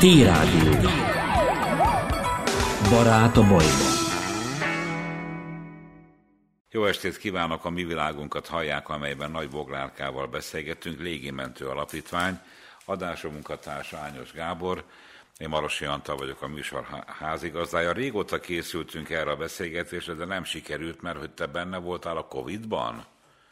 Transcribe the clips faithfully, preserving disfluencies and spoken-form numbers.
T-Rádió. Barát a bajban. Jó estét kívánok! A mi világunkat hallják, amelyben Nagy Boglárkával beszélgetünk, Légimentő Alapítvány, adásunk munkatársa Ányos Gábor, én Marosi Antal vagyok, a műsor házigazdája. Régóta készültünk erre a beszélgetésre, de nem sikerült, mert hogy te benne voltál a Covid-ban?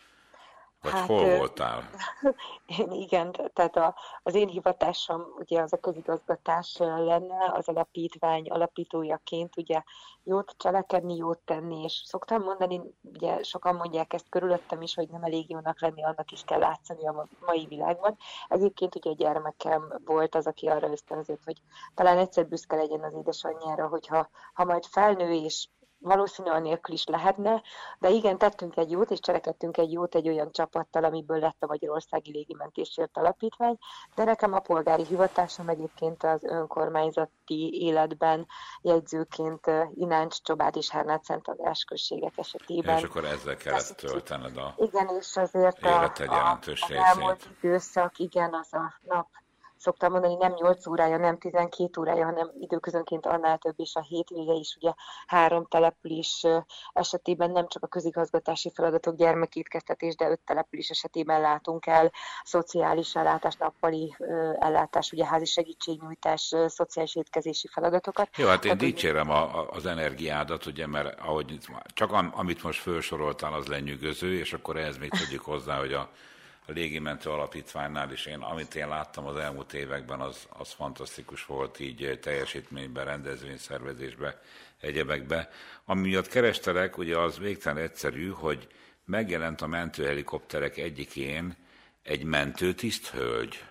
Vagy hát, hol voltál? Én igen, tehát a, az én hivatásom ugye az a közigazgatás lenne, az alapítvány alapítójaként ugye jót cselekedni, jót tenni, és szoktam mondani, ugye sokan mondják ezt körülöttem is, hogy nem elég jónak lenni, annak is kell látszani a mai világban. Egyébként ugye a gyermekem volt az, aki arra ösztönzött, hogy talán egyszer büszke legyen az édesanyjára, hogyha ha majd felnő és valószínűleg nélkül is lehetne, de igen, tettünk egy jót, és cselekedtünk egy jót egy olyan csapattal, amiből lett a Magyarországi Légimentésért Alapítvány, de nekem a polgári hivatásom egyébként az önkormányzati életben jegyzőként Ináncs, Csobád és Hárnád Szent András községek esetében. És akkor ezzel kellett töltened a igen, és azért életed a, jelentős a, részét. A elmúlt időszak, igen, az a nap, szoktam mondani, nem nyolc órája, nem tizenkét órája, hanem időközönként annál több, és a hétvége is ugye három település esetében nem csak a közigazgatási feladatok, gyermekétkeztetés, de öt település esetében látunk el szociális ellátás, nappali ellátás, ugye házi segítségnyújtás, szociális étkezési feladatokat. Jó, hát én Tehát, dicsérem a, a, az energiádat, ugye, mert ahogy csak am, amit most felsoroltál, az lenyűgöző, és akkor ehhez még tegyük hozzá, hogy a A Légimentő Alapítványnál is, én, amit én láttam az elmúlt években, az, az fantasztikus volt így teljesítményben, rendezvényszervezésben, egyebekben. Ami miatt kerestelek, ugye az végtelen egyszerű, hogy megjelent a mentőhelikopterek egyikén egy mentőtiszthölgy.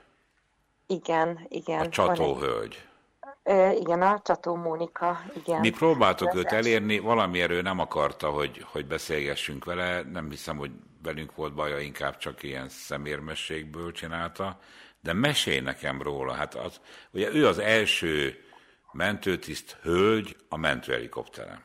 Igen, igen. A Csatóhölgy. E, igen, a Csató Mónika, igen. Mi próbáltuk őt elérni, valami erő nem akarta, hogy, hogy beszélgessünk vele, nem hiszem, hogy velünk volt baja, inkább csak ilyen szemérmességből csinálta, de mesélj nekem róla. Hát az, ugye ő az első mentőtiszt hölgy a mentőhelikopteren.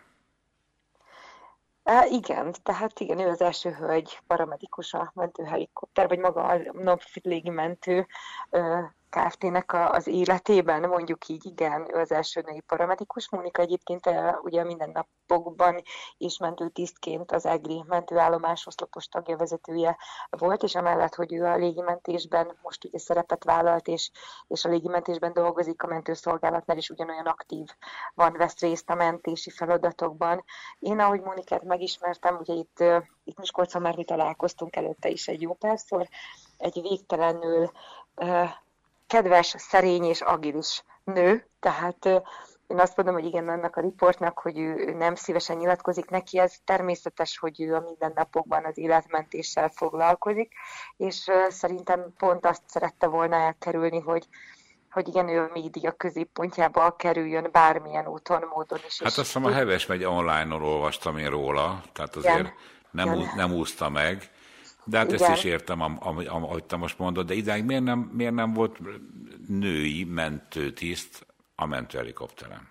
E, igen, tehát igen, ő az első hölgy paramedikus a mentőhelikopter, vagy maga a Napfit Légimentő Kft-nek az életében, mondjuk így, igen, ő az első női paramedikus. Mónika egyébként ugye a mindennapokban is mentőtisztként az EGRI mentőállomás oszlopos tagja, vezetője volt, és amellett, hogy ő a légimentésben most ugye szerepet vállalt, és, és a légimentésben dolgozik, a mentőszolgálatnál is ugyanolyan aktív van, vesz részt a mentési feladatokban. Én, ahogy Mónikát megismertem, ugye itt, itt Miskolcon már mi találkoztunk előtte is egy jó párszor, egy végtelenül kedves, szerény és agilis nő, tehát én azt mondom, hogy igen, annak a riportnak, hogy ő nem szívesen nyilatkozik neki, ez természetes, hogy ő a mindennapokban az életmentéssel foglalkozik, és szerintem pont azt szerette volna elkerülni, hogy hogy igen, ő a média középpontjába kerüljön bármilyen úton, módon is. Hát azt hiszem a Heves megy online-on olvastam én róla, tehát azért igen. nem, igen. nem úszta meg. De hát igen. Ezt is értem, ahogy te most mondod, de idáig miért nem, miért nem volt női mentőtiszt a mentőhelikopteren?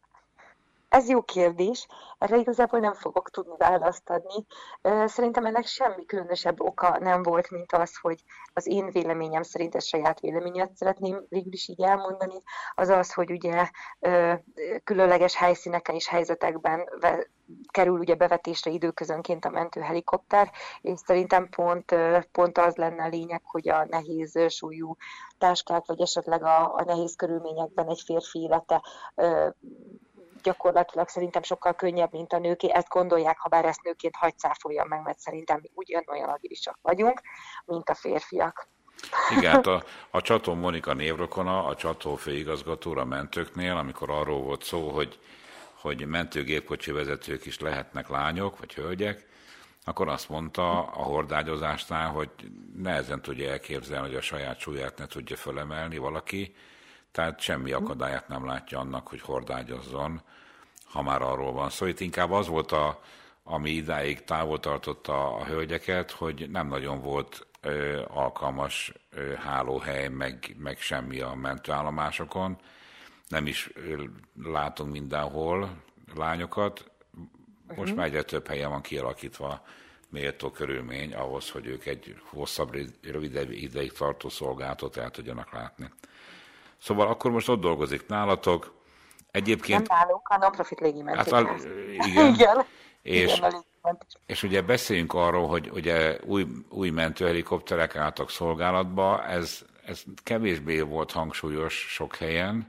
Ez jó kérdés. Erre igazából nem fogok tudni választ adni. Szerintem ennek semmi különösebb oka nem volt, mint az, hogy az én véleményem szerint, a saját véleményet szeretném végül is így elmondani, az az, hogy ugye különleges helyszíneken és helyzetekben kerül ugye bevetésre időközönként a mentőhelikopter, és szerintem pont, pont az lenne a lényeg, hogy a nehéz súlyú táskák, vagy esetleg a, a nehéz körülményekben egy férfi élete gyakorlatilag szerintem sokkal könnyebb, mint a nőké. Ezt gondolják, ha bár ezt nőként hagy cáfoljam meg, mert szerintem mi ugyanolyan agilisak vagyunk, mint a férfiak. Igen, a, a Csató Mónika névrokona, a Csató főigazgatóra mentőknél, amikor arról volt szó, hogy, hogy mentőgépkocsi vezetők is lehetnek lányok, vagy hölgyek, akkor azt mondta a hordágyozásnál, hogy nehezen tudja elképzelni, hogy a saját súlyát ne tudja fölemelni valaki, tehát semmi akadályát nem látja annak, hogy hordágyozzon, ha már arról van szó. Itt inkább az volt, a, ami idáig távol tartotta a hölgyeket, hogy nem nagyon volt ö, alkalmas ö, hálóhely, meg, meg semmi a mentőállomásokon. Nem is ö, látunk mindenhol lányokat. Most uh-huh. már egyre több helyen van kialakítva méltó körülmény ahhoz, hogy ők egy hosszabb, rövidebb ideig tartó szolgálatot el tudjanak látni. Szóval akkor most ott dolgozik nálatok. Egyébként... Nem nálunk, a non-profit légimentők. Hát, igen. igen. És, igen és ugye beszéljünk arról, hogy ugye új, új mentőhelikopterek álltak szolgálatba, ez, ez kevésbé volt hangsúlyos sok helyen,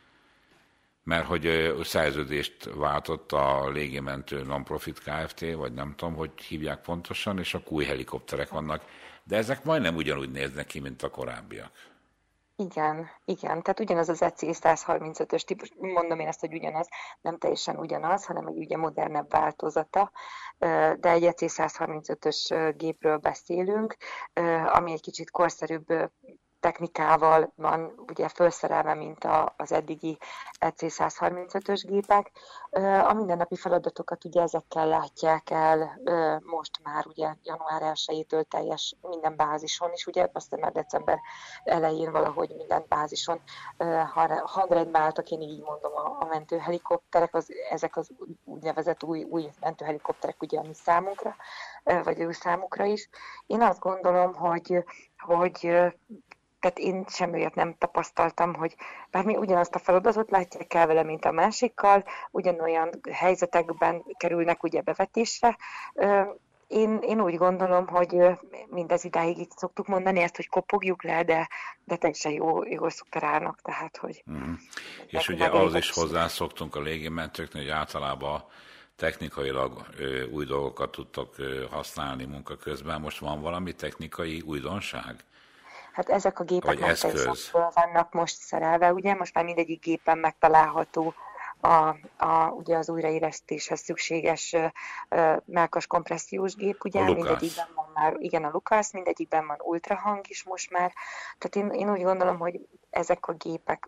mert hogy szerződést váltott a légimentő non-profit Kft., vagy nem tudom, hogy hívják pontosan, és akkor új helikopterek vannak. De ezek majdnem ugyanúgy néznek ki, mint a korábbiak. Igen, igen, tehát ugyanaz az E C száz harmincötös típus, mondom én ezt, hogy ugyanaz, nem teljesen ugyanaz, hanem egy ugye modernebb változata, de egy E C száz harmincötös gépről beszélünk, ami egy kicsit korszerűbb technikával van ugye felszerelve, mint az eddigi E C száz harmincötös gépek. A mindennapi feladatokat ugye ezekkel látják el most már ugye január elsejétől teljes minden bázison is, ugye aztán már december elején valahogy minden bázison hadrendbe álltak, én így mondom, a mentőhelikopterek, az, ezek az úgynevezett új, új mentőhelikopterek ugye a mi számunkra, vagy ő számukra is. Én azt gondolom, hogy, hogy tehát én semmi olyat nem tapasztaltam, hogy bár mi ugyanazt a feladatot látják el vele, mint a másikkal, ugyanolyan helyzetekben kerülnek ugye bevetésre. Én, én úgy gondolom, hogy mindez idáig így szoktuk mondani ezt, hogy kopogjuk le, de, de teljesen jó, jól szuperálnak, tehát hogy... Mm. És ugye ahhoz is hozzászoktunk a légimentőknél, hogy általában technikailag ö, új dolgokat tudtok ö, használni munka közben. Most van valami technikai újdonság? Hát ezek a gépek már teljesen vannak most szerelve, ugye most már mindegyik gépen megtalálható a, a, ugye az újraélesztéshez szükséges uh, mellkas kompressziós gép, ugye mindegyikben van már, igen, a Lucas, mindegyikben van ultrahang is most már, tehát én, én úgy gondolom, hogy ezek a gépek,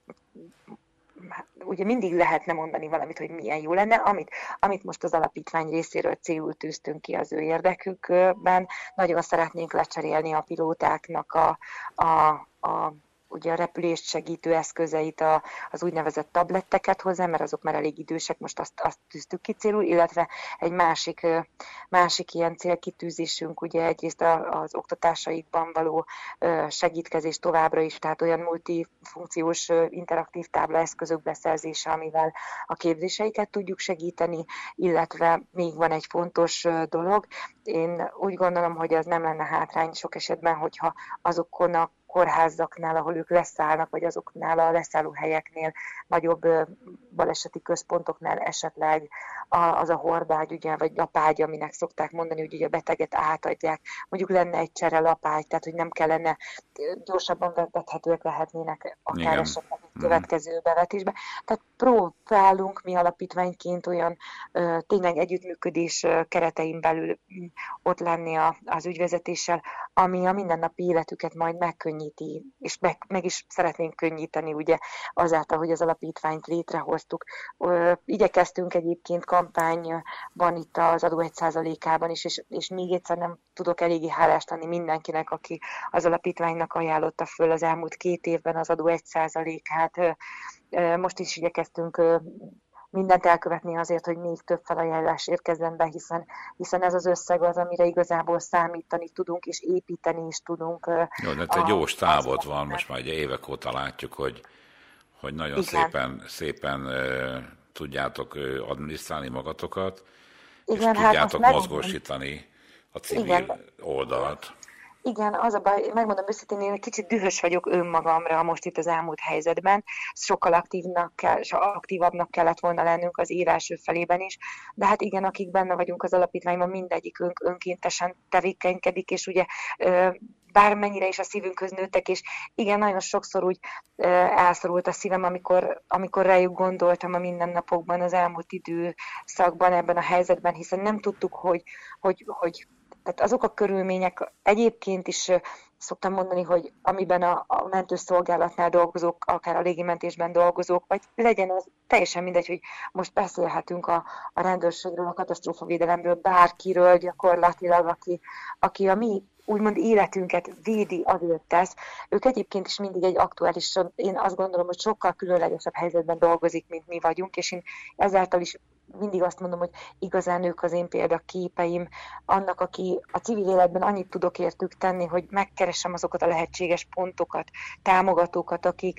ugye mindig lehetne mondani valamit, hogy milyen jó lenne, amit, amit most az alapítvány részéről célul tűztünk ki az ő érdekükben. Nagyon szeretnénk lecserélni a pilótáknak a, a, a ugye a repülést segítő eszközeit, a, az úgynevezett tabletteket hozzá, mert azok már elég idősek, most azt, azt tűztük ki célul, illetve egy másik, másik ilyen célkitűzésünk, ugye egyrészt az oktatásaikban való segítkezés továbbra is, tehát olyan multifunkciós interaktív táblaeszközök beszerzése, amivel a képzéseiket tudjuk segíteni, illetve még van egy fontos dolog, én úgy gondolom, hogy az nem lenne hátrány sok esetben, hogyha azokon a kórházaknál, ahol ők leszállnak, vagy azoknál a leszállóhelyeknél, nagyobb baleseti központoknál esetleg az a hordágy, ugye, vagy lapágy, aminek szokták mondani, hogy ugye a beteget átadják. Mondjuk lenne egy csere lapágy, tehát hogy nem kellene, gyorsabban vethetőek lehetnének akár igen. Esetleg egy következő bevetésbe. Tehát próbálunk mi alapítványként olyan tényleg együttműködés keretein belül ott lenni az ügyvezetéssel, ami a mindennapi életüket majd megkönnyíti, és meg, meg is szeretnénk könnyíteni, ugye, azáltal, hogy az alapítványt létrehoztuk. Igyekeztünk egyébként kampányban itt az adó egy százalékában is, és, és még egyszer nem tudok eléggé hálást adni mindenkinek, aki az alapítványnak ajánlotta föl az elmúlt két évben az adó egy százalékát. Most is igyekeztünk mindent elkövetni azért, hogy még több felajánlás érkezzen be, hiszen, hiszen ez az összeg az, amire igazából számítani tudunk, és építeni is tudunk. Jó, de egy jó stábot van, most már ugye évek óta látjuk, hogy, hogy nagyon igen. szépen, szépen uh, tudjátok uh, adminisztrálni magatokat, igen, és hát tudjátok mozgósítani a civil igen. oldalt. Igen, az a baj, megmondom őszintén, én egy kicsit dühös vagyok önmagamra most itt az elmúlt helyzetben. Sokkal aktívnak kell, aktívabbnak kellett volna lennünk az év első felében is, de hát igen, akik benne vagyunk az alapítványban, mindegyikünk önkéntesen tevékenykedik, és ugye bármennyire is a szívünkhöz nőttek, és igen, nagyon sokszor úgy elszorult a szívem, amikor, amikor rájuk gondoltam a mindennapokban, az elmúlt időszakban, ebben a helyzetben, hiszen nem tudtuk, hogy, hogy, hogy tehát azok a körülmények egyébként is szoktam mondani, hogy amiben a, a mentőszolgálatnál dolgozók, akár a légimentésben dolgozók, vagy legyen az teljesen mindegy, hogy most beszélhetünk a, a rendőrségről, a katasztrófavédelemről, bárkiről gyakorlatilag, aki, aki a mi úgymond életünket védi, azért tesz. Ők egyébként is mindig egy aktuális, én azt gondolom, hogy sokkal különlegesebb helyzetben dolgozik, mint mi vagyunk, és én ezáltal is mindig azt mondom, hogy igazán ők az én példaképeim annak, aki a civil életben annyit tudok értük tenni, hogy megkeresem azokat a lehetséges pontokat, támogatókat, akik,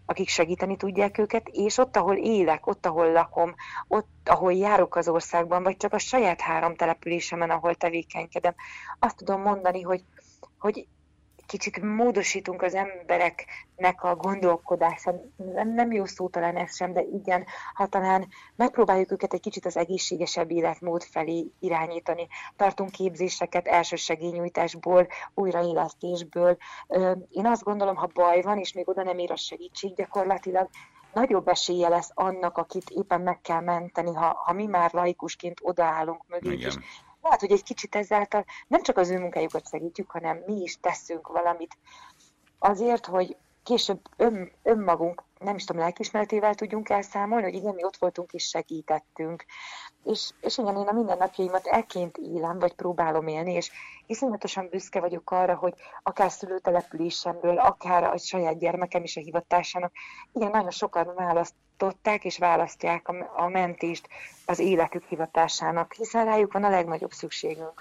akik segíteni tudják őket, és ott, ahol élek, ott, ahol lakom, ott, ahol járok az országban, vagy csak a saját három településemen, ahol tevékenykedem, azt tudom mondani, hogy, hogy kicsit módosítunk az embereknek a gondolkodásán. Nem, nem jó szó talán ez sem, de igen, ha talán megpróbáljuk őket egy kicsit az egészségesebb életmód felé irányítani. Tartunk képzéseket elsősegélynyújtásból, újraélesztésből. Én azt gondolom, ha baj van, és még oda nem ér a segítség, gyakorlatilag nagyobb esélye lesz annak, akit éppen meg kell menteni, ha, ha mi már laikusként odaállunk mögé. Hát, hogy egy kicsit ezáltal nem csak az ő munkájukat segítjük, hanem mi is teszünk valamit azért, hogy később ön, önmagunk, nem is tudom, lelkiismeretével tudjunk elszámolni, hogy igen, mi ott voltunk és segítettünk. És, és igen, én a mindennapjaimat elként élem, vagy próbálom élni, és iszonyatosan büszke vagyok arra, hogy akár szülőtelepülésemről, akár a saját gyermekem is a hivatásának, igen, nagyon sokan választották és választják a, a mentést az életük hivatásának, hiszen rájuk van a legnagyobb szükségünk.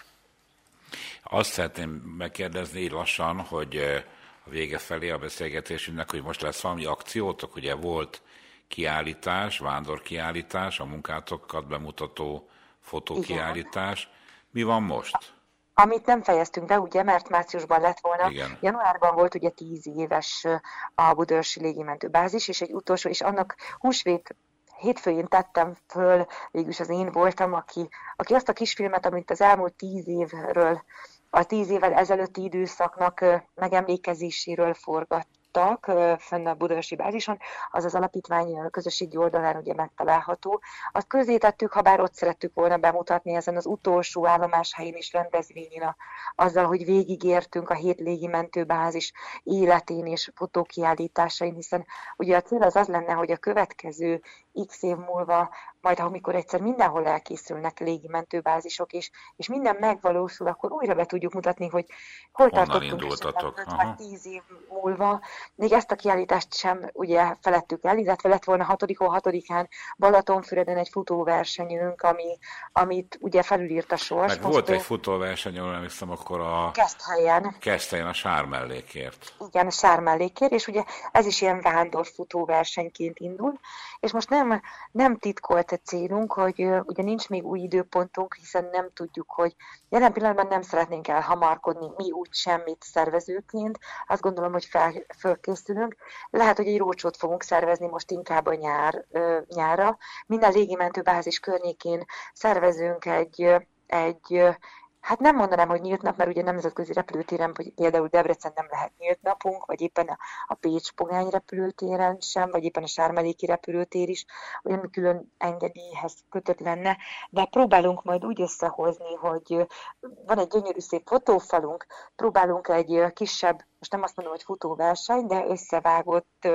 Azt szeretném megkérdezni így lassan, hogy a vége felé a beszélgetésünknek, hogy most lesz valami akciótok, ugye volt kiállítás, vándorkiállítás, a munkátokat bemutató fotókiállítás. Igen. Mi van most? Amit nem fejeztünk be, ugye, mert márciusban lett volna. Igen. Januárban volt ugye tíz éves a Budaörsi Légimentőbázis, és egy utolsó, és annak húsvét hétfőjén tettem föl, végülis az én voltam, aki, aki azt a kisfilmet, amit az elmúlt tíz évről, a tíz évvel ezelőtti időszaknak megemlékezéséről forgattak fenn a Budaörsi bázison, az az alapítvány közösségi oldalán ugye megtalálható. Azt közzétettük, ha bár ott szerettük volna bemutatni ezen az utolsó állomáshelyén is rendezvényén, a, azzal, hogy végigértünk a hét légimentőbázis életén és fotókiállításain, hiszen ugye a cél az az lenne, hogy a következő x év múlva, majd amikor egyszer mindenhol elkészülnek légimentőbázisok, és, és minden megvalósul, akkor újra be tudjuk mutatni, hogy hol tartottunk öt vagy tíz év múlva. Még ezt a kiállítást sem ugye felettük el, illetve lett volna hatodikon hatodikán Balatonfüreden egy futóversenyünk, ami, amit ugye felülírt a sors. Meg volt egy futóverseny, ahol emlékszem, akkor a Keszthelyen. Keszthelyen a Sármellékért. Igen, a Sármellékért, és ugye ez is ilyen vándor futóversenyként indul, és most nem, nem titkolt a célunk, hogy ugye nincs még új időpontunk, hiszen nem tudjuk, hogy jelen pillanatban nem szeretnénk elhamarkodni mi úgy semmit szervezőként. Azt gondolom, hogy fel, fölkészülünk. Lehet, hogy egy rócsót fogunk szervezni most inkább a nyár, nyárra. Minden légimentőbázis környékén szervezünk egy, egy hát nem mondanám, hogy nyílt nap, mert ugye nemzetközi repülőtéren, vagy például Debrecen nem lehet nyílt napunk, vagy éppen a, a Pécs-Pogány repülőtéren sem, vagy éppen a Sármelléki repülőtér is, olyan külön engedélyhez kötött lenne, de próbálunk majd úgy összehozni, hogy van egy gyönyörű szép fotófalunk, próbálunk egy kisebb, most nem azt mondom, hogy futóverseny, de összevágott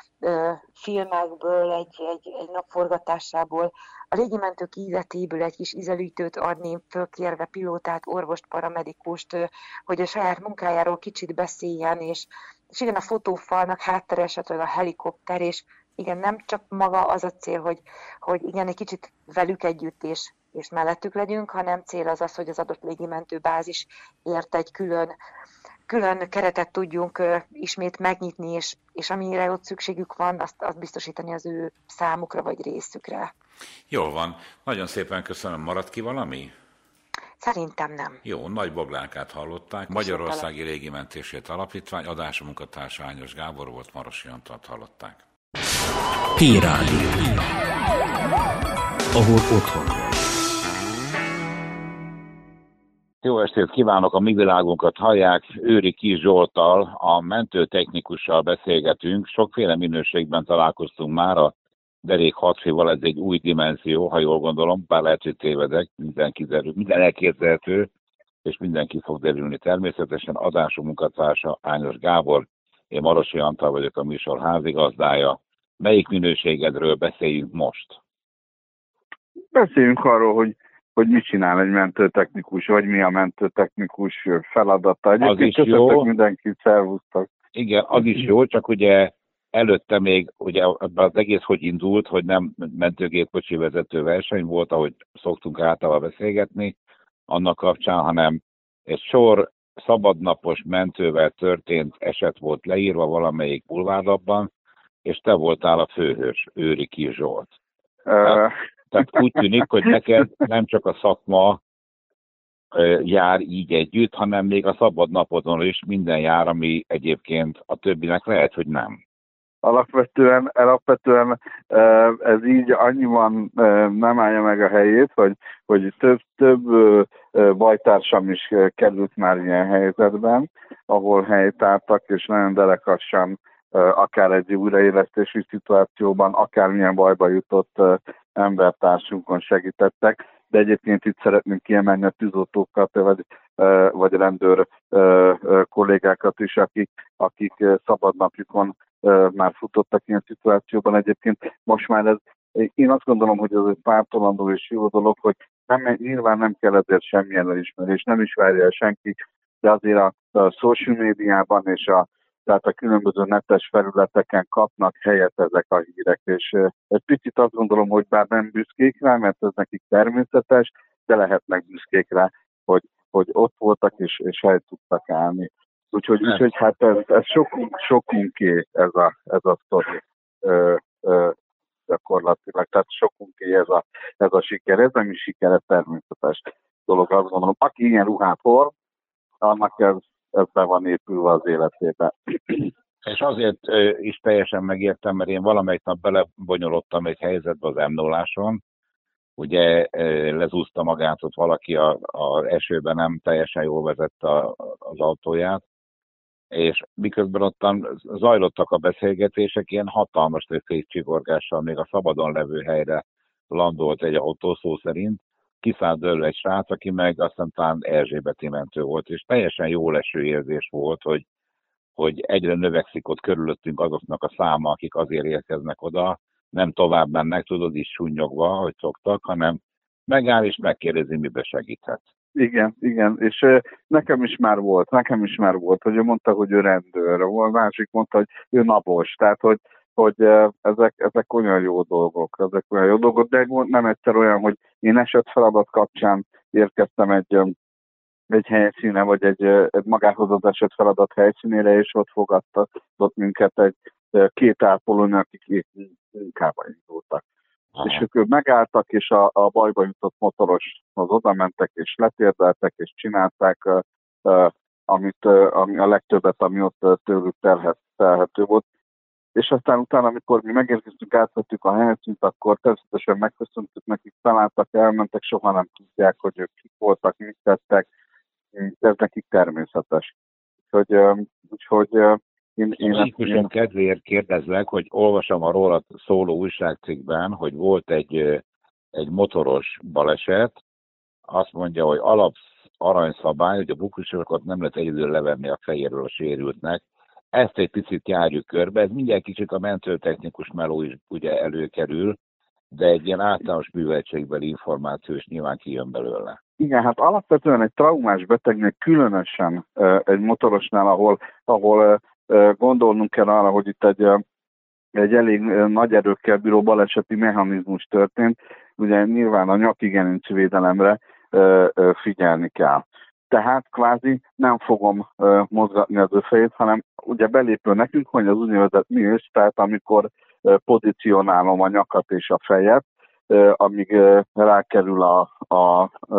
filmekből, egy, egy, egy napforgatásából, a légimentők életéből egy kis ízelítőt adni, fölkérve pilótát, orvost, paramedikust, hogy a saját munkájáról kicsit beszéljen, és, és igen, a fotófalnak háttere esetleg a helikopter, és igen, nem csak maga az a cél, hogy, hogy igen, egy kicsit velük együtt és, és mellettük legyünk, hanem cél az az, hogy az adott légimentőbázis ért egy külön külön keretet tudjunk uh, ismét megnyitni, és, és amire ott szükségük van, azt, azt biztosítani az ő számukra vagy részükre. Jól van. Nagyon szépen köszönöm. Maradt ki valami? Szerintem nem. Jó, Nagy Boglárkát hallották. Magyarországi Légimentésért Alapítvány, adása munkatársa Ányos Gábor volt, Marosi Antont hallották. Hírádió. Ahol otthon. Jó estét kívánok, a mi világunkat hallják. Őri Kis Zsolttal, a mentőtechnikussal beszélgetünk. Sokféle minőségben találkoztunk már a derék hatfival, ez egy új dimenzió, ha jól gondolom, bár lehet, hogy tévedek, minden kiderül, minden elképzelhető, és mindenki fog derülni. Természetesen adású munkatársa Ányos Gábor, én Marosi Antal vagyok, a műsor házigazdája. Melyik minőségedről beszéljünk most? Beszéljünk arról, hogy hogy mit csinál egy mentőtechnikus, vagy mi a mentőtechnikus feladata. Egyébként az is jó. Mindenkit, szervusztok. Igen, az is jó, csak ugye előtte még ugye az egész hogy indult, hogy nem mentőgépkocsi vezető verseny volt, ahogy szoktunk általában beszélgetni annak kapcsán, hanem egy sor szabadnapos mentővel történt eset volt leírva valamelyik bulvárlapban, és te voltál a főhős, Őri Kis Zsolt. Uh... Tehát, tehát úgy tűnik, hogy neked nem csak a szakma jár így együtt, hanem még a szabad napodon is minden jár, ami egyébként a többinek lehet, hogy nem. Alapvetően, alapvetően ez így annyiban nem állja meg a helyét, hogy, hogy több, több bajtársam is került már ilyen helyzetben, ahol helytáltak, és nagyon derekassan akár egy újraélesztési szituációban, akármilyen bajba jutott embertársunkon segítettek, de egyébként itt szeretnénk kiemelni a tűzoltókat, vagy, vagy rendőr kollégákat is, akik, akik szabadnapjukon már futottak ilyen szituációban. Egyébként most már ez, én azt gondolom, hogy ez egy pártolandó és jó dolog, hogy nem, nyilván nem kell ezért semmilyen elismerés, nem is várja el senki, de azért a, a social médiában és a, tehát a különböző netes felületeken kapnak helyet ezek a hírek, és egy picit azt gondolom, hogy bár nem büszkék rá, mert ez nekik természetes, de lehetnek büszkék rá, hogy, hogy ott voltak és, és helyt tudtak állni. Úgyhogy, úgyhogy hát ez, ez sokunk, sokunké ez a, ez a sztori ö, ö, gyakorlatilag, tehát sokunké ez a, ez a siker, ez nem is siker, ez természetes dolog, azt gondolom. Aki ilyen ruhát hord, annak ez, ez be van épülve az életébe. És azért is teljesen megértem, mert én valamelyik nap belebonyolottam egy helyzetbe az em nulláson, ugye lezúzta magát ott valaki az esőben, nem teljesen jól vezette a, az autóját, és miközben ottan zajlottak a beszélgetések, ilyen hatalmas fékcsigorgással még a szabadon levő helyre landolt egy autó szó szerint, kiszállt belőle egy srác, aki meg aztán talán erzsébeti mentő volt, és teljesen jó leső érzés volt, hogy, hogy egyre növekszik ott körülöttünk azoknak a száma, akik azért érkeznek oda, nem tovább mennek, tudod, is sunnyogva, hogy szoktak, hanem megáll és megkérdezi, mibe segíthet. Igen, igen, és nekem is már volt, nekem is már volt, hogy ő mondta, hogy ő rendőr, a másik mondta, hogy ő napos, tehát, hogy, hogy ezek, ezek olyan jó dolgok, ezek olyan jó dolgok, de nem egyszer olyan, hogy én esetfeladat kapcsán érkeztem egy, egy helyszíne, vagy egy, egy magához az esetfeladat helyszínére, és ott fogadtatott minket egy két ápolónő, akik munkába indultak. Aha. És ők megálltak, és a, a bajba jutott motoroshoz oda mentek, és letérdeltek, és csinálták, uh, uh, amit, uh, ami a legtöbbet, ami ott uh, tőlük telhet, telhető volt. És aztán utána, amikor mi megérkeztünk, átvettük a helyszínt, akkor természetesen megköszöntük nekik, felálltak, elmentek, soha nem tudják, hogy ők kik voltak, mit tettek, ez nekik természetes. Úgyhogy, uh, úgyhogy uh, Én, én, én, én kedvéért kérdezlek, hogy olvasom a rólad szóló újságcikkben, hogy volt egy, egy motoros baleset, azt mondja, hogy alap aranyszabály, hogy a bukósokat nem lehet egyedül levenni a fejéről a sérültnek. Ezt egy picit járjuk körbe, ez mindjárt kicsit a mentőtechnikus meló is ugye előkerül, de egy ilyen általános műveltségbeli információ is nyilván kijön belőle. Igen, hát alapvetően egy traumás betegnek, különösen egy motorosnál, ahol, ahol gondolnunk kell arra, hogy itt egy, egy elég nagy erőkkel bíró baleseti mechanizmus történt, ugye nyilván a nyakigerincvédelemre figyelni kell. Tehát kvázi nem fogom mozgatni az ő fejét, hanem ugye belépő nekünk, hogy az úgynevezett műs, tehát amikor pozícionálom a nyakat és a fejet, amíg rákerül a, a,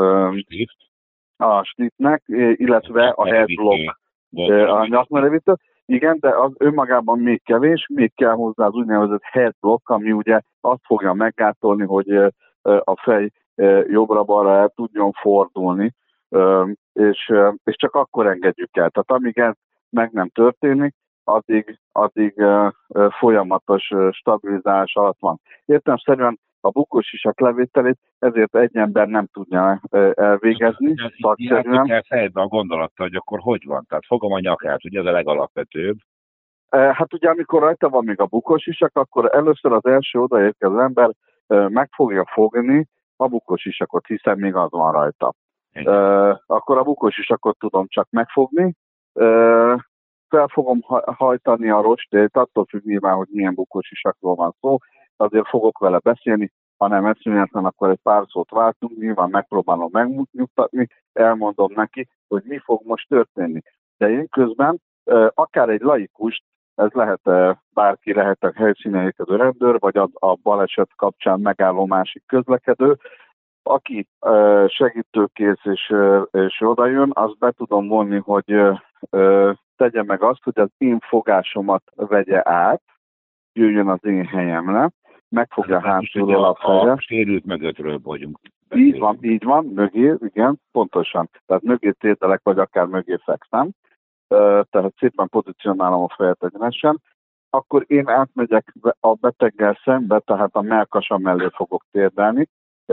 a slipnek, illetve a headlock, a nyakmerevítő. Igen, de az önmagában még kevés, még kell hozzá az úgynevezett headlock, ami ugye azt fogja meggátolni, hogy a fej jobbra-balra el tudjon fordulni, és, és csak akkor engedjük el. Tehát amíg ez meg nem történik, addig, addig folyamatos stabilizálás alatt van. Értelemszerűen a bukósisak levételét ezért egy ember nem tudja elvégezni. Szakszerűen kell fejbe a gondolattal, hogy akkor hogy van? Tehát fogom a nyakát, ugye ez a legalapvetőbb. Hát ugye amikor rajta van még a bukósisak, akkor először az első odaérkező ember meg fogja fogni a bukósisakot, hiszen még az van rajta. Uh, akkor a bukósisakot tudom csak megfogni, uh, fel fogom hajtani a rostét, attól függ nyilván, hogy milyen bukósisakról van szó, azért fogok vele beszélni, ha nem eszméletlen, akkor egy pár szót váltunk, nyilván megpróbálom megnyugtatni, elmondom neki, hogy mi fog most történni. De én közben uh, akár egy laikust ez lehet bárki, lehet a helyszínelkedő rendőr, vagy a, a baleset kapcsán megálló másik közlekedő. Aki segítőkész és, és odajön, azt be tudom vonni, hogy tegye meg azt, hogy az én fogásomat vegye át, jöjjön az én helyemre, megfogja hátulról a feje. A sérült mögöttről vagyunk. Így van, így van, mögé, igen, pontosan. Tehát mögé tételek, vagy akár mögé fekszem. Tehát szépen pozícionálom a fejet egyenesen. Akkor én átmegyek a beteggel szembe, tehát a mellkasa mellé fogok térdelni.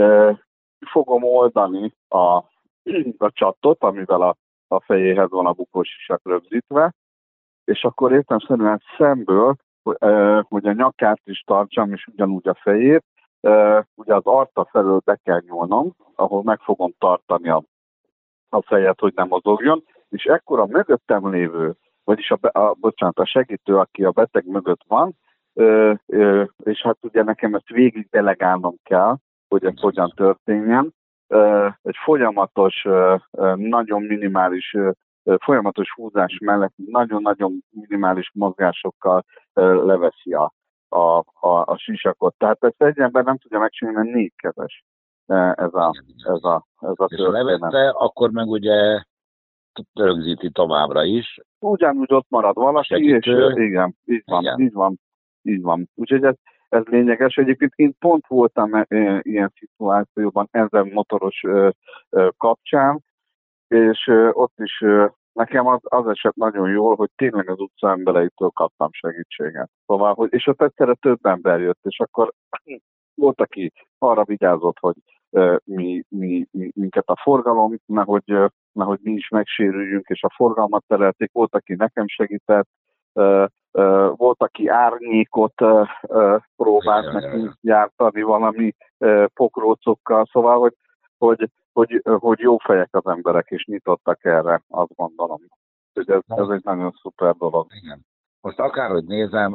Fogom oldani a, a csattot, amivel a, a fejéhez van a bukósisak rögzítve, és akkor értelemszerűen szemből, hogy a nyakát is tartsam, és ugyanúgy a fejét, ugye az arca felől be kell nyúlnom, ahol meg fogom tartani a, a fejet, hogy nem mozogjon, és ekkor a mögöttem lévő, vagyis a, a, bocsánat, a segítő, aki a beteg mögött van, ö, ö, és hát ugye nekem ezt végig delegálnom kell, hogy ez hogyan történjen. Ö, egy folyamatos, ö, nagyon minimális, ö, folyamatos húzás mellett nagyon-nagyon minimális mozgásokkal ö, leveszi a, a, a, a sisakot. Tehát ezt egy ember nem tudja megcsinálni, mert négykezes ez a, ez a, ez a és ha levette, akkor meg ugye rögzíti továbbra is. Ugyanúgy ott marad valaki, és igen, így van, igen. így van, így van. Úgyhogy ez, ez lényeges. Egyébként én pont voltam e, ilyen szituációban ezen motoros ö, ö, kapcsán, és ö, ott ö, nekem az, az esett nagyon jól, hogy tényleg az utca embereitől kaptam segítséget. Szóval, hogy, és ott egyszerre több ember jött, és akkor volt, aki arra vigyázott, hogy uh, mi, mi, mi, minket a forgalom, nehogy, uh, nehogy mi is megsérüljünk, és a forgalmat terelték, volt, aki nekem segített, uh, uh, volt, aki árnyékot uh, uh, próbált nekünk gyártani valami uh, pokrócokkal, szóval, hogy, hogy, hogy, uh, hogy jó fejek az emberek, és nyitottak erre, azt gondolom. Úgyhogy ez, ez egy nagyon szuper dolog. Igen. Most akárhogy nézem,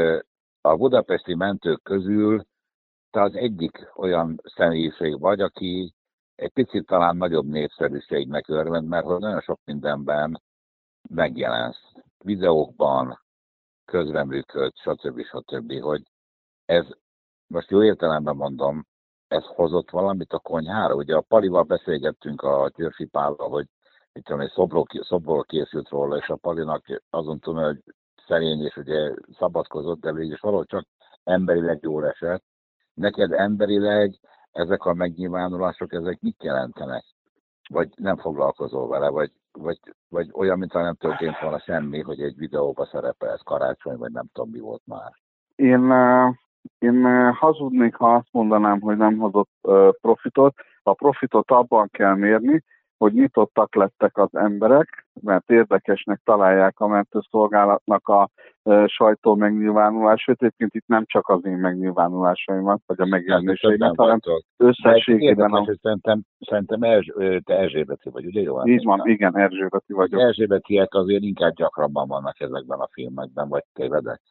a budapesti mentők közül te az egyik olyan személyiség vagy, aki egy picit talán nagyobb népszerűségnek örvend, mert hogy nagyon sok mindenben megjelensz. Videókban, közreműköd, stb. stb. Hogy ez, most jó értelemben mondom, ez hozott valamit a konyhára. Ugye a Palival beszélgettünk a Györfi Pállal, hogy itt tudom, egy szobról, szobról készült róla, és a Palinak azon tudom, hogy szerény, és ugye szabadkozott, de végül is valahogy csak emberileg jól esett. Neked emberileg ezek a megnyilvánulások, ezek mit jelentenek? Vagy nem foglalkozol vele, vagy, vagy, vagy olyan, mintha nem történt volna semmi, hogy egy videóba szerepelsz karácsony, vagy nem tudom, mi volt már. Én, én hazudnék, ha azt mondanám, hogy nem hozott profitot. A profitot abban kell mérni, hogy nyitottak lettek az emberek, mert érdekesnek találják a mentőszolgálatnak a e, sajtó megnyilvánulásait. Egyébként itt nem csak az én megnyilvánulásaimat, vagy a megjelenéseimet, hanem összességében. A... Szerintem, szerintem Erzs, te Erzsébeti vagy, ugye? Jó, így van, igen, Erzsébeti vagyok. Az Erzsébetiek azért inkább gyakrabban vannak ezekben a filmekben, vagy tévedek?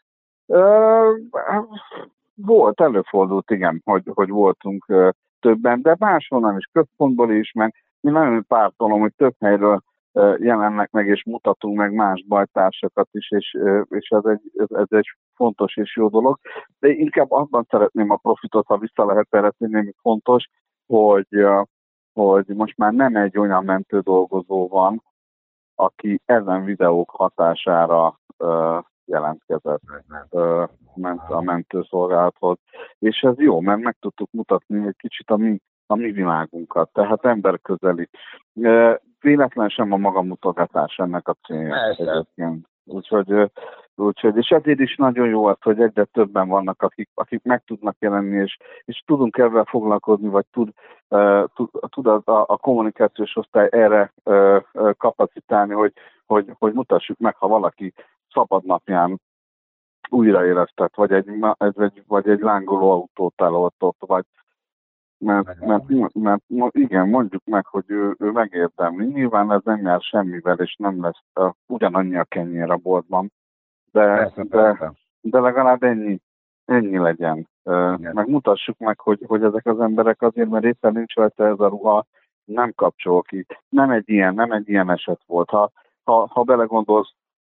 Volt, előfordult, igen, hogy, hogy voltunk uh, többen, de máshonnan is, központból is, mert mi nagyon pártolom, hogy több helyről uh, jelennek meg, és mutatunk meg más bajtársakat is, és, uh, és ez, egy, ez, ez egy fontos és jó dolog. De inkább abban szeretném a profitot, ha vissza lehet erre tenni, ami fontos, hogy, uh, hogy most már nem egy olyan mentő dolgozó van, aki ezen videók hatására uh, jelentkezett uh, ment a mentőszolgálathoz. És ez jó, mert meg tudtuk mutatni egy kicsit a mi, a mi világunkat, tehát emberközeli. Uh, véletlen sem a magamutogatás ennek a célja. Úgyhogy, úgyhogy, és ezért is nagyon jó az, hogy egyre többen vannak, akik, akik meg tudnak jelenni, és, és tudunk ebben foglalkozni, vagy tud, uh, tud, tud a, a kommunikációs osztály erre uh, uh, kapacitálni, hogy, hogy, hogy mutassuk meg, ha valaki szabadnapján újraélesztett, vagy egy, egy, vagy egy lángoló autót eloltott, vagy mert, mert, mert, mert igen, mondjuk meg, hogy ő, ő megérdemli. Nyilván ez nem jár semmivel, és nem lesz uh, ugyanannyi a kenyér a boltban, de, de, de legalább ennyi, ennyi legyen. Uh, meg mutassuk meg, hogy, hogy ezek az emberek azért, mert éppen nincs rajta ez a ruha, nem kapcsol ki. Nem egy ilyen, nem egy ilyen eset volt. Ha, ha, ha belegondolsz,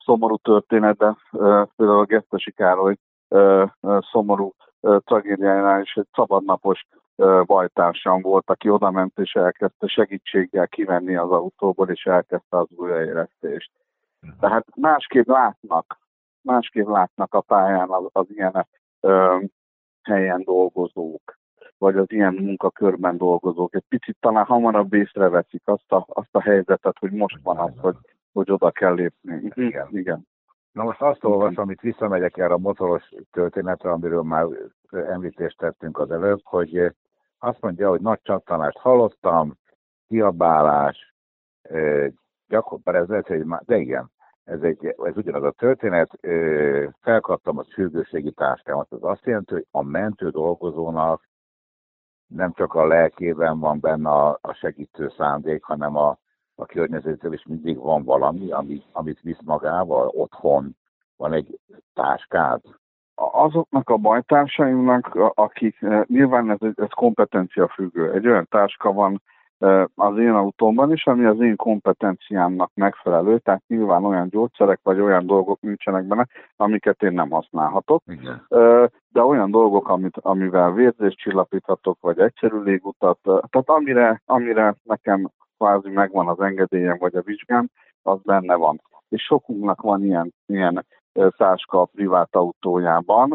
szomorú történet, de uh, például a Gesztesi Károly uh, uh, szomorú uh, tragédiájánál is egy szabadnapos uh, bajtársam volt, aki odament és elkezdte segítséggel kivenni az autóból, és elkezdte az újraélesztést. Tehát másképp látnak, másképp látnak a pályán az, az ilyen uh, helyen dolgozók, vagy az ilyen munkakörben dolgozók. Egy picit talán hamarabb észreveszik azt a, azt a helyzetet, hogy most van az, hogy, hogy oda kell lépni. Igen. Igen. Na most azt olvasom, amit visszamegyek erre a motoros történetre, amiről már említést tettünk az előbb, hogy azt mondja, hogy nagy csattanást hallottam, kiabálás, gyakorlatilag ez lehet, hogy de igen, ez, egy, ez ugyanaz a történet, felkaptam a sürgősségi táskámat, az azt jelenti, hogy a mentő dolgozónak nem csak a lelkében van benne a, a segítő szándék, hanem a, a környezetől is mindig van valami, amit, amit visz magával, otthon van egy táskád. Azoknak a bajtársaimnak, akik nyilván ez, ez kompetencia függő. Egy olyan táska van az én autómban is, ami az én kompetenciámnak megfelelő, tehát nyilván olyan gyógyszerek vagy olyan dolgok nincsenek benne, amiket én nem használhatok. Igen. De olyan dolgok, amit, amivel vérzést csillapíthatok, vagy egyszerű légutat, tehát amire, amire nekem kvázi megvan az engedélyem, vagy a vizsgám, az benne van. És sokunknak van ilyen, ilyen táska a privát autójában,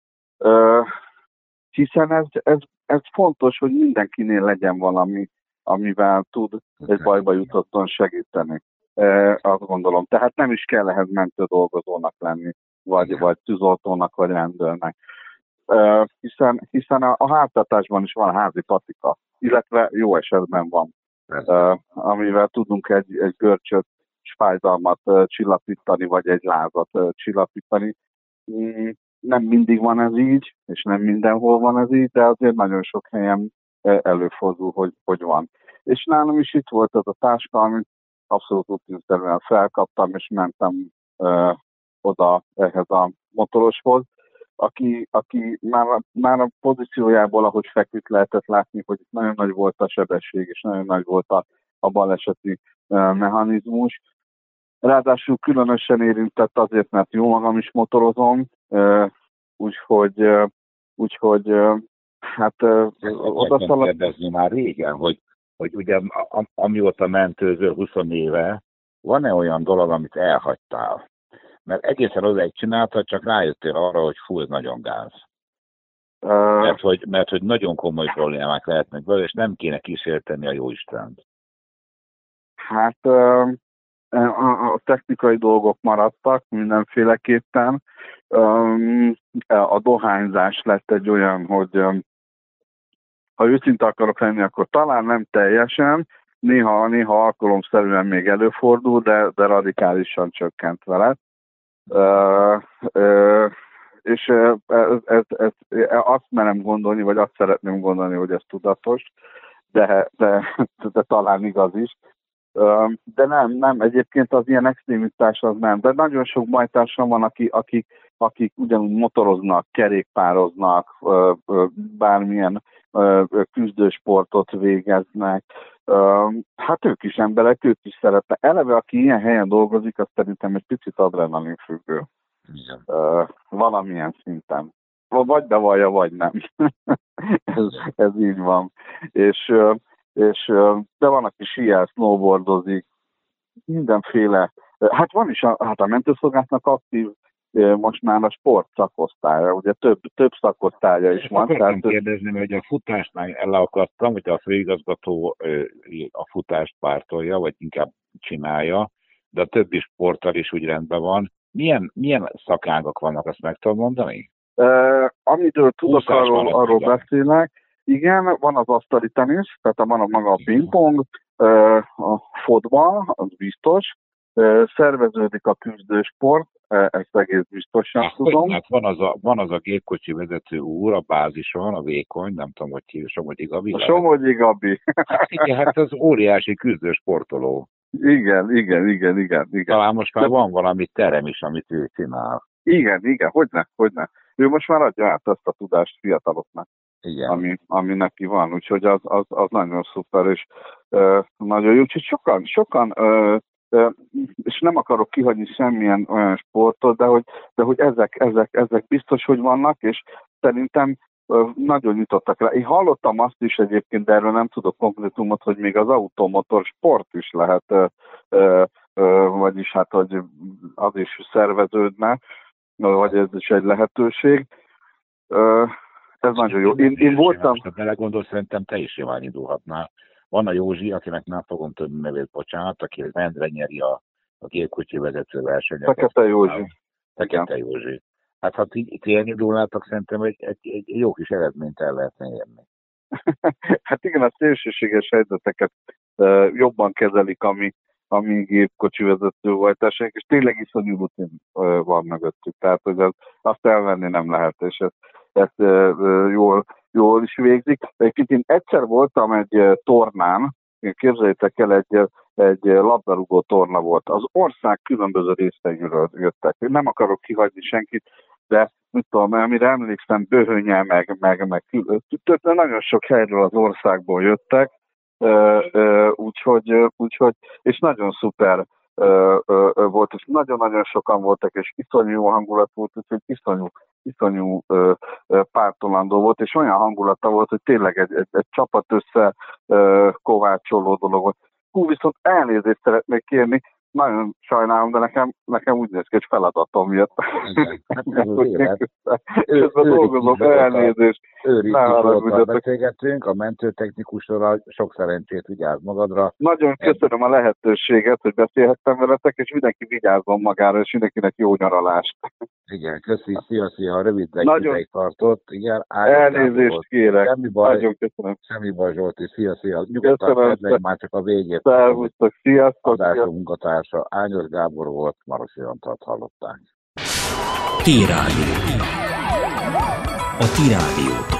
hiszen ez, ez, ez fontos, hogy mindenkinél legyen valami, amivel tud egy bajba jutottan segíteni. Azt gondolom. Tehát nem is kell ehhez mentő dolgozónak lenni, vagy, vagy tűzoltónak, vagy rendőrnek. Hiszen, hiszen a, a háztartásban is van házi patika, illetve jó esetben van, amivel tudunk egy, egy görcsöt, fájdalmat csillapítani, vagy egy lázat csillapítani. Nem mindig van ez így, és nem mindenhol van ez így, de azért nagyon sok helyen előfordul, hogy, hogy van. És nálam is itt volt az a táska, amit abszolút rutinszerűen felkaptam, és mentem ö, oda ehhez a motoroshoz, aki, aki már, már a pozíciójából, ahogy feküdt, lehetett látni, hogy nagyon nagy volt a sebesség, és nagyon nagy volt a, a baleseti ö, mechanizmus. Ráadásul különösen érintett azért, mert jó magam is motorozom, úgyhogy, úgyhogy hát oda szaladt... kérdezni már régen, hogy, hogy ugye amióta mentőző húsz éve, van-e olyan dolog, amit elhagytál? Mert egészen odáig csináltad, csak rájöttél arra, hogy fú, ez nagyon gáz. Uh, mert, hogy, mert hogy nagyon komoly problémák lehetnek vele, és nem kéne kísérteni a jóistent. Hát... Uh... A technikai dolgok maradtak mindenféleképpen. A dohányzás lett egy olyan, hogy ha őszinte akarok lenni, akkor talán nem teljesen, néha, néha alkalomszerűen még előfordul, de, de radikálisan csökkent vele. És ez, ez, ez, azt merem gondolni, vagy azt szeretném gondolni, hogy ez tudatos, de, de, de talán igaz is. De nem, nem, egyébként az ilyen extrémitás az nem. De nagyon sok bajtársam van, akik, akik, akik ugyanúgy motoroznak, kerékpároznak, bármilyen küzdősportot végeznek. Hát ők is emberek, ők is szeretnek. Eleve, aki ilyen helyen dolgozik, az szerintem egy picit adrenalin függő. Igen. Valamilyen szinten. Vagy bevallja, vagy nem. ez, ez így van. És... és de van, aki síel, snowboardozik, mindenféle, hát van is, a, hát a mentőszolgálatnak aktív most már a sport szakosztálya, ugye több, több szakosztálya is van. Akartam kérdezni, hogy a futásnál elakadtam, hogy a főigazgató a futást pártolja, vagy inkább csinálja, de a többi sporttal is úgy rendben van. Milyen, milyen szakágak vannak, azt meg tudom mondani? Uh, amitől tudok, arról, arról beszélek. Igen, van az asztali tenisz, tehát van a maga a pingpong, a fotball, az biztos, szerveződik a küzdősport, ezt egész biztosan hát, tudom. Hát van az, a, van az a gépkocsi vezető úr a bázison, a vékony, nem tudom, hogy hívja, Somogyi Gabi. A Somogyi Gabi. Hát igen, hát az óriási küzdősportoló. Igen, igen, igen, igen, igen. Talán most már De... van valami terem is, amit ő csinál. Igen, igen, hogyne, hogyne. Ő most már adja át ezt a tudást fiataloknak. Igen. Ami, ami neki van, úgyhogy az, az, az nagyon szuper, és uh, nagyon jó. Úgyhogy sokan, sokan uh, és nem akarok kihagyni semmilyen olyan sportot, de hogy, de hogy ezek, ezek, ezek biztos, hogy vannak, és szerintem nagyon nyitottak rá. Én hallottam azt is egyébként, de erről nem tudok konkrétumot, hogy még az automotor sport is lehet, vagyis hát, hogy az is szerveződne, vagy ez is egy lehetőség. Ez nagyon jó. Én, én voltam... Ha belegondolsz, szerintem te is jól indulhatnál. Van a Józsi, akinek nem fogom több nevét, bocsánat, aki rendre nyeri a, a gépkocsi vezető versenyeket. Fekete Józsi. Fekete Józsi. Hát ha ti, ti indulnátok, szerintem egy, egy, egy jó kis eredményt el lehetne érni. Hát igen, a szélsőséges helyzeteket uh, jobban kezelik, ami, ami gépkocsi vezető voltások, és tényleg iszonyú rutin uh, van mögöttük. Tehát, hogy az, azt elvenni nem lehet, és ezt, ezt uh, jól, jól is végzik. Egyébként én egyszer voltam egy uh, tornán, képzeljétek el, egy, egy labdarúgó torna volt. Az ország különböző részeiről jöttek. Én nem akarok kihagyni senkit, de mit tudom, amire emlékszem, Böhönye, meg, meg, meg nagyon sok helyről az országból jöttek, úgyhogy, úgyhogy, és nagyon szuper volt, és nagyon-nagyon sokan voltak, és iszonyú jó hangulat volt, úgyhogy iszonyú, iszonyú pártolandó volt, és olyan hangulata volt, hogy tényleg egy, egy, egy csapat össze kovácsoló dolog volt. Hú, viszont elnézést szeretnék kérni, nagyon sajnálom, de nekem, nekem úgy néz ki, hogy feladatom jött. Közben dolgozom, elnézést. Őri Zsolttal beszélgettünk, a mentőtechnikusról, sok szerencsét, vigyázz magadra. Nagyon köszönöm a lehetőséget, hogy beszélhettem veletek, és mindenki vigyázzon magára, és mindenkinek jó nyaralást. Igen, köszi, szia, szia, rövid ideig tartott. Igen, elnézést kérek. Semmi baj, nagyon köszönöm. Semmi baj, Zsolti, szia, szia. Nyugodtan kezdve, már csak a végét. Szervusztok, sziasztok. Adásunk munkatársa Ányos Gábor volt, Marosi Antalt hallották. T-Rádió. A T-Rádiótól.